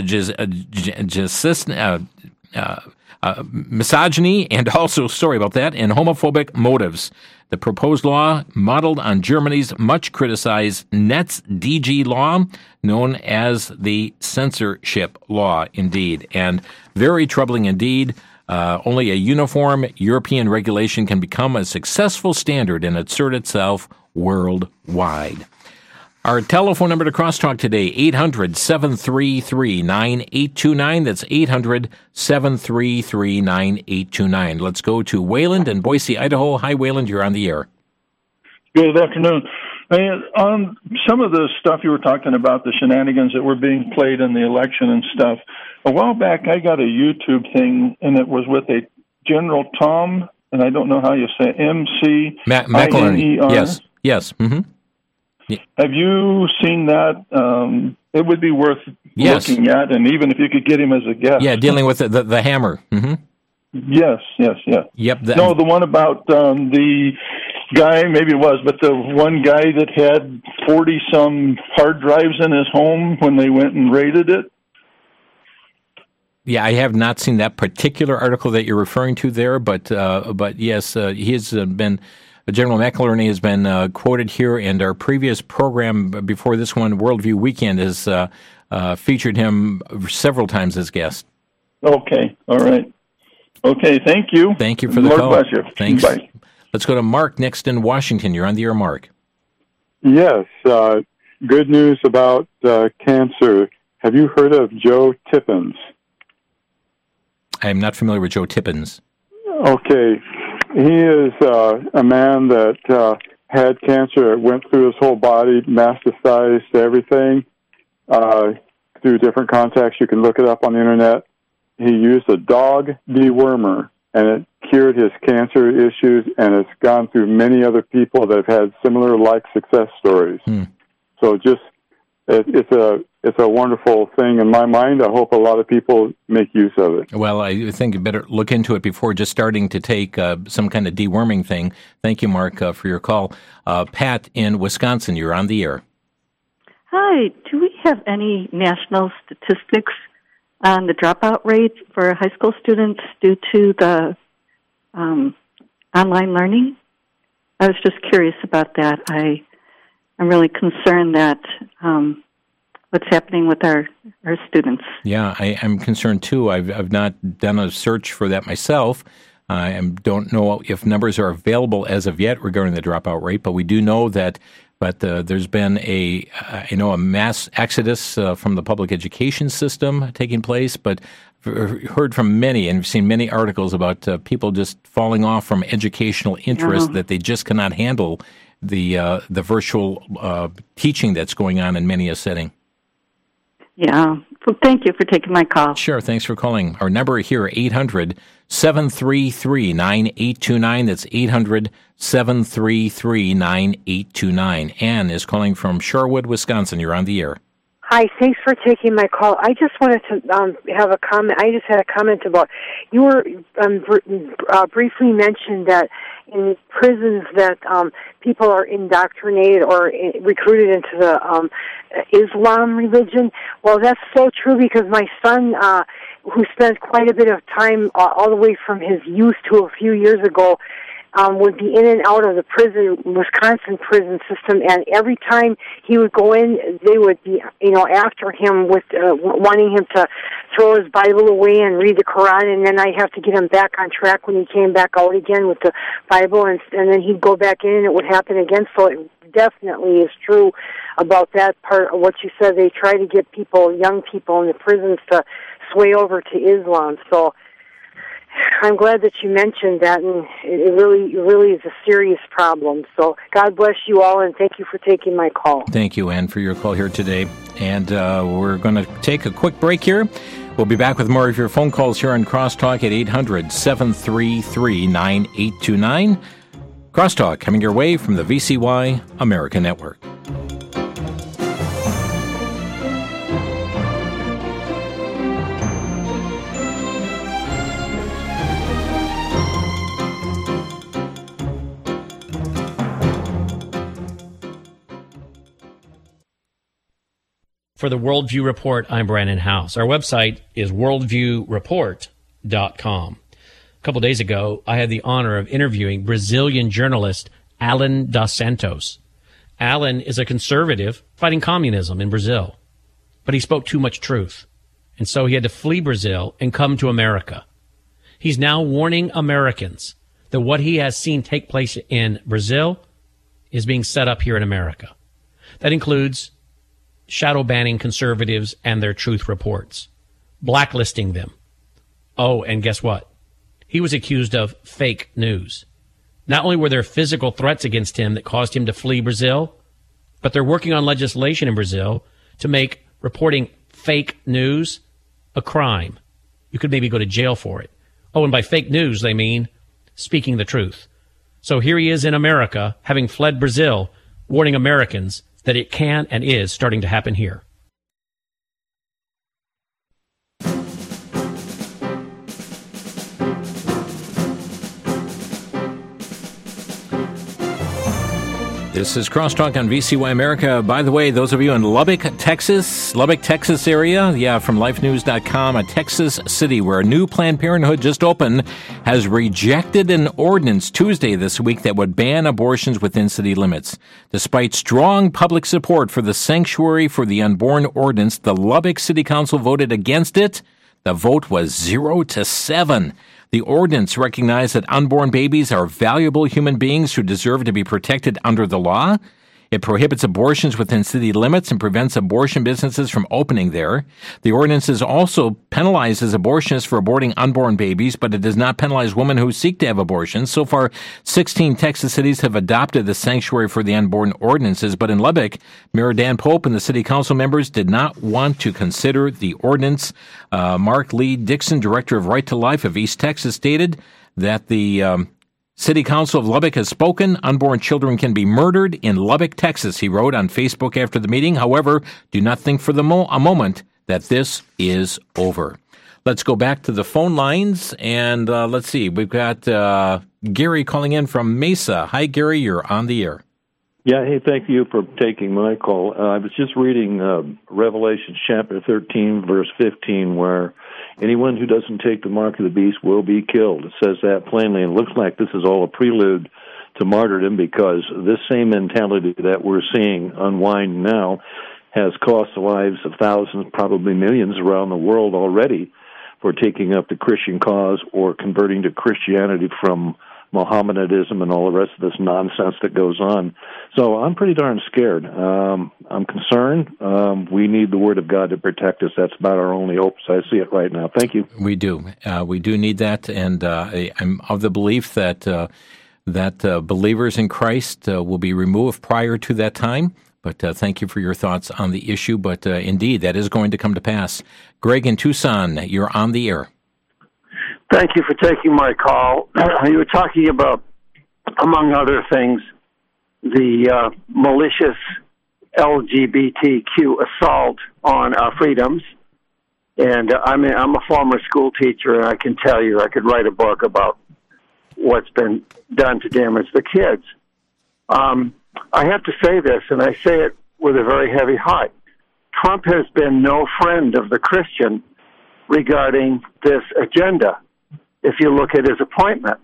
misogynist, uh, uh, uh, misogyny, and also, sorry about that, and homophobic motives. The proposed law, modeled on Germany's much-criticized NetzDG law, known as the censorship law, indeed. And very troubling indeed. Uh, only a uniform European regulation can become a successful standard and assert itself worldwide. Our telephone number to crosstalk today, eight hundred, seven three three, nine eight two nine. That's eight hundred, seven three three, nine eight two nine. Let's go to Wayland in Boise, Idaho. Hi, Wayland. You're on the air. Good afternoon. And on some of the stuff you were talking about, the shenanigans that were being played in the election and stuff, a while back I got a YouTube thing, and it was with a General Tom, and I don't know how you say it, M C I N E R. Yes, yes. Mm-hmm. Yeah. Have you seen that? Um, it would be worth yes. looking at, and even if you could get him as a guest. Yeah, dealing with the, the, the hammer. Mm-hmm. Yes, yes, yes. Yep. The, no, the one about um, the guy, maybe it was, but the one guy that had forty-some hard drives in his home when they went and raided it. Yeah, I have not seen that particular article that you're referring to there, but uh, but yes, uh, he has been... General McInerney has been uh, quoted here, and our previous program before this one, Worldview Weekend, has uh, uh, featured him several times as guest. Okay, all right. Okay, thank you. Thank you for the Lord call. Bless you. Thanks. Bye. Let's go to Mark next in Washington. You're on the air, Mark. Yes, uh, good news about uh, cancer. Have you heard of Joe Tippins? I am not familiar with Joe Tippins. Okay. He is uh, a man that uh, had cancer. It went through his whole body, metastasized to everything uh, through different contacts. You can look it up on the internet. He used a dog dewormer, and it cured his cancer issues, and it's gone through many other people that have had similar like success stories. Hmm. So just it, it's a it's a wonderful thing in my mind. I hope a lot of people make use of it. Well, I think you better look into it before just starting to take uh, some kind of deworming thing. Thank you, Mark, uh, for your call. Uh, Pat in Wisconsin, you're on the air. Hi. Do we have any national statistics on the dropout rate for high school students due to the um, online learning? I was just curious about that. I, I'm really concerned that um, what's happening with our, our students. Yeah, I, I'm concerned too. I've I've not done a search for that myself. I don't know if numbers are available as of yet regarding the dropout rate, but we do know that. But uh, there's been a uh, you know a mass exodus uh, from the public education system taking place. But I've heard from many and seen many articles about uh, people just falling off from educational interest, uh-huh. that they just cannot handle the uh, the virtual uh, teaching that's going on in many a setting. Yeah. Well, thank you for taking my call. Sure. Thanks for calling. Our number here, eight hundred, seven three three, nine eight two nine. That's eight hundred, seven three three, nine eight two nine. Ann is calling from Shorewood, Wisconsin. You're on the air. Hi, thanks for taking my call. I just wanted to um, have a comment. I just had a comment about, you were um, br- uh, briefly mentioned that in prisons that um, people are indoctrinated or in- recruited into the um, Islam religion. Well, that's so true because my son, uh, who spent quite a bit of time uh, all the way from his youth to a few years ago, Um, would be in and out of the prison, Wisconsin prison system, and every time he would go in, they would be, you know, after him with uh, wanting him to throw his Bible away and read the Quran, and then I'd have to get him back on track when he came back out again with the Bible, and, and then he'd go back in, and it would happen again. So it definitely is true about that part of what you said. They try to get people, young people in the prisons, to sway over to Islam. So I'm glad that you mentioned that, and it really, it really is a serious problem. So God bless you all, and thank you for taking my call. Thank you, Ann, for your call here today. And uh, we're going to take a quick break here. We'll be back with more of your phone calls here on Crosstalk at eight hundred, seven three three, nine eight two nine. Crosstalk coming your way from the V C Y America Network. For the Worldview Report, I'm Brandon House. Our website is worldview report dot com. A couple days ago, I had the honor of interviewing Brazilian journalist Alan dos Santos. Alan is a conservative fighting communism in Brazil, but he spoke too much truth, and so he had to flee Brazil and come to America. He's now warning Americans that what he has seen take place in Brazil is being set up here in America. That includes shadow banning conservatives and their truth reports, blacklisting them. Oh, and guess what? He was accused of fake news. Not only were there physical threats against him that caused him to flee Brazil, but they're working on legislation in Brazil to make reporting fake news a crime. You could maybe go to jail for it. Oh, and by fake news, they mean speaking the truth. So here he is in America, having fled Brazil, warning Americans that it can and is starting to happen here. This is Crosstalk on V C Y America. By the way, those of you in Lubbock, Texas, Lubbock, Texas area, yeah, from life news dot com, a Texas city where a new Planned Parenthood just opened has rejected an ordinance Tuesday this week that would ban abortions within city limits. Despite strong public support for the Sanctuary for the Unborn ordinance, the Lubbock City Council voted against it. The vote was zero to seven. The ordinance recognized that unborn babies are valuable human beings who deserve to be protected under the law. It prohibits abortions within city limits and prevents abortion businesses from opening there. The ordinance also penalizes abortionists for aborting unborn babies, but it does not penalize women who seek to have abortions. So far, sixteen Texas cities have adopted the Sanctuary for the Unborn ordinances, but in Lubbock, Mayor Dan Pope and the city council members did not want to consider the ordinance. Uh, Mark Lee Dixon, director of Right to Life of East Texas, stated that the um, City Council of Lubbock has spoken. Unborn children can be murdered in Lubbock, Texas, he wrote on Facebook after the meeting. However, do not think for the mo- a moment that this is over. Let's go back to the phone lines, and uh, let's see. We've got uh, Gary calling in from Mesa. Hi, Gary. You're on the air. Yeah, hey, thank you for taking my call. Uh, I was just reading uh, Revelation chapter thirteen, verse fifteen, where anyone who doesn't take the mark of the beast will be killed. It says that plainly, and it looks like this is all a prelude to martyrdom, because this same mentality that we're seeing unwind now has cost the lives of thousands, probably millions around the world already for taking up the Christian cause or converting to Christianity from Mohammedanism and all the rest of this nonsense that goes on. So I'm pretty darn scared. Um, I'm concerned. Um, we need the Word of God to protect us. That's about our only hope, as I see it right now. Thank you. We do. Uh, we do need that, and uh, I, I'm of the belief that uh, that uh, believers in Christ uh, will be removed prior to that time. But uh, thank you for your thoughts on the issue. But uh, indeed, that is going to come to pass. Greg in Tucson, you're on the air. Thank you for taking my call. You were talking about, among other things, the uh, malicious L G B T Q assault on our freedoms. And uh, I mean, I'm a former school teacher, and I can tell you I could write a book about what's been done to damage the kids. Um, I have to say this, and I say it with a very heavy heart. Trump has been no friend of the Christian regarding this agenda, if you look at his appointments.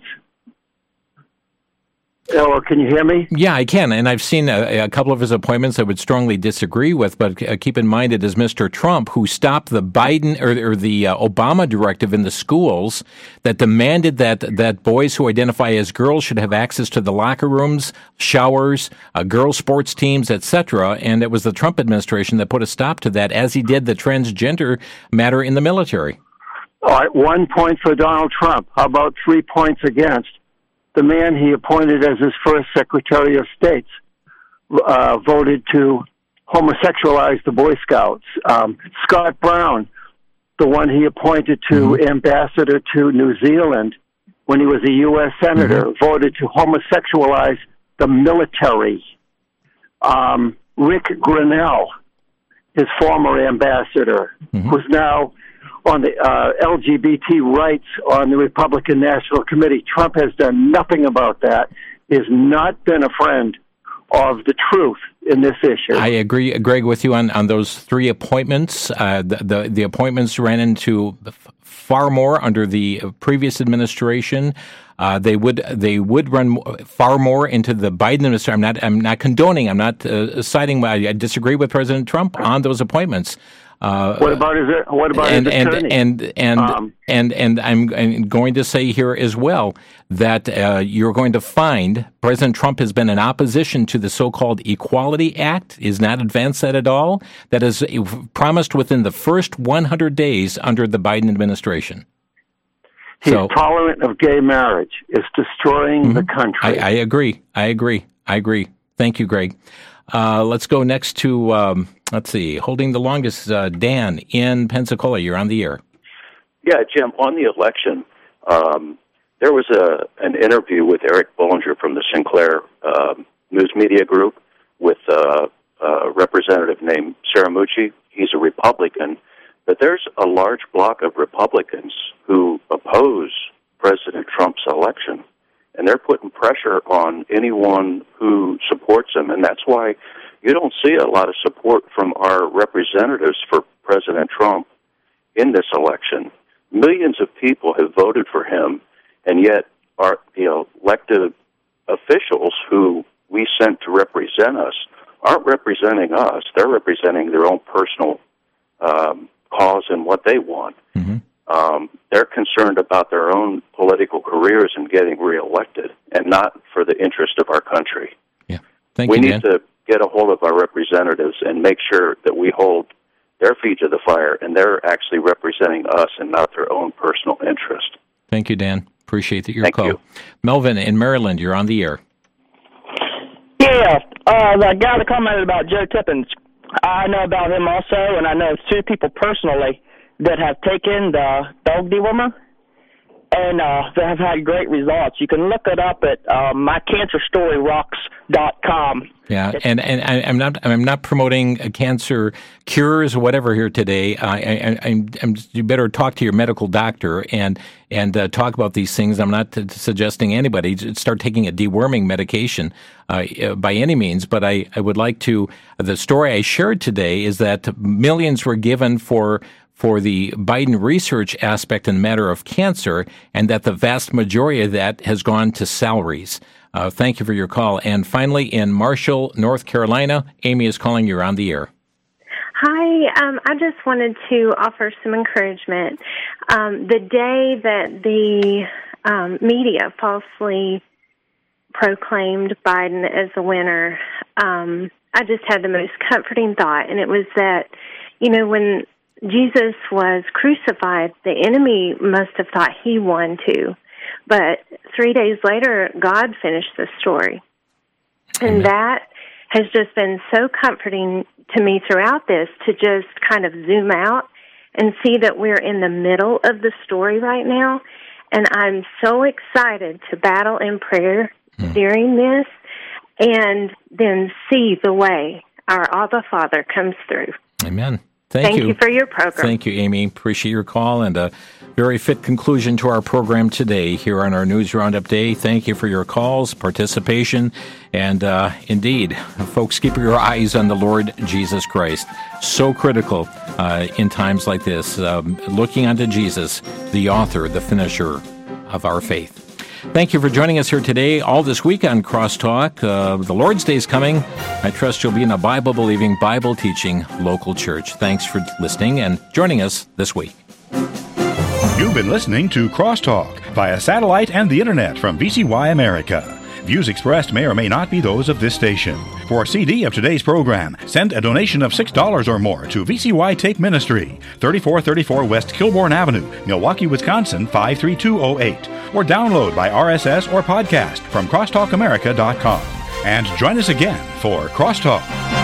Hello, can you hear me? Yeah, I can, and I've seen a, a couple of his appointments I would strongly disagree with, but uh, keep in mind it is Mister Trump who stopped the Biden or, or the uh, Obama directive in the schools that demanded that that boys who identify as girls should have access to the locker rooms, showers, uh, girls' sports teams, et cetera. And it was the Trump administration that put a stop to that, as he did the transgender matter in the military. All right, one point for Donald Trump. How about three points against? The man he appointed as his first Secretary of State uh, voted to homosexualize the Boy Scouts. Um, Scott Brown, the one he appointed to mm-hmm. ambassador to New Zealand when he was a U S Senator, mm-hmm. voted to homosexualize the military. Um, Rick Grinnell, his former ambassador, mm-hmm. who's now on the uh, L G B T rights on the Republican National Committee. Trump has done nothing about that. He has not been a friend of the truth in this issue. I agree, Greg, with you on, on those three appointments. Uh, the, the the appointments ran into far more under the previous administration. Uh, they would they would run far more into the Biden administration. I'm not I'm not condoning. I'm not uh, citing. I disagree with President Trump on those appointments. Uh, what about his What about and, his attorney? And and and, um, and and I'm, I'm going to say here as well that uh, you're going to find President Trump has been in opposition to the so-called Equality Act, is not advanced that at all. That is promised within the first one hundred days under the Biden administration. He's so, tolerant of gay marriage. It's destroying mm-hmm. the country. I, I agree. I agree. I agree. Thank you, Greg. Uh, let's go next to. Um, let's see, holding the longest, uh, Dan in Pensacola. You're on the air. Yeah, Jim, on the election, um, there was a an interview with Eric Bollinger from the Sinclair um, News Media Group with uh, a representative named Scaramucci. He's a Republican, but there's a large block of Republicans who oppose President Trump's election, and they're putting pressure on anyone who supports him, and that's why you don't see a lot of support from our representatives for President Trump in this election. Millions of people have voted for him, and yet our you know, elected officials who we sent to represent us aren't representing us. They're representing their own personal um, cause and what they want. Mm-hmm. Um, they're concerned about their own political careers and getting reelected, and not for the interest of our country. Yeah, thank we you, need Dan. to get a hold of our representatives and make sure that we hold their feet to the fire, and they're actually representing us and not their own personal interest. Thank you, Dan. Appreciate that your Thank call. you. Melvin in Maryland, you're on the air. Yeah, uh, the guy that commented about Joe Tippins, I know about him also, and I know two people personally that have taken the dog dewormer, and uh, they have had great results. You can look it up at uh, my cancer story rocks dot com. Yeah, and, and I, I'm not I'm not promoting cancer cures or whatever here today. I, I, I'm, I'm you better talk to your medical doctor and and uh, talk about these things. I'm not t- suggesting anybody start taking a deworming medication uh, by any means, but I, I would like to. The story I shared today is that millions were given for. for the Biden research aspect in the matter of cancer, and that the vast majority of that has gone to salaries. Uh, thank you for your call. And finally, in Marshall, North Carolina, Amy is calling. You're on the air. Hi, um, I just wanted to offer some encouragement. Um, the day that the um, media falsely proclaimed Biden as the winner, um, I just had the most comforting thought, and it was that, you know, when Jesus was crucified, the enemy must have thought he won too. But three days later, God finished the story. Amen. And that has just been so comforting to me throughout this, to just kind of zoom out and see that we're in the middle of the story right now. And I'm so excited to battle in prayer mm. during this, and then see the way our Abba Father comes through. Amen. Thank, Thank you. you for your program. Thank you, Amy. Appreciate your call, and a very fit conclusion to our program today here on our News Roundup Day. Thank you for your calls, participation, and uh, indeed, folks, keep your eyes on the Lord Jesus Christ. So critical uh, in times like this, um, looking unto Jesus, the author, the finisher of our faith. Thank you for joining us here today, all this week on Crosstalk. Uh, the Lord's Day is coming. I trust you'll be in a Bible-believing, Bible-teaching local church. Thanks for listening and joining us this week. You've been listening to Crosstalk via satellite and the internet from V C Y America. Views expressed may or may not be those of this station. For a C D of today's program, send a donation of six dollars or more to V C Y Take Ministry, thirty-four thirty-four West Kilbourne Avenue, Milwaukee, Wisconsin, five three two oh eight. Or download by R S S or podcast from crosstalk america dot com. And join us again for Crosstalk.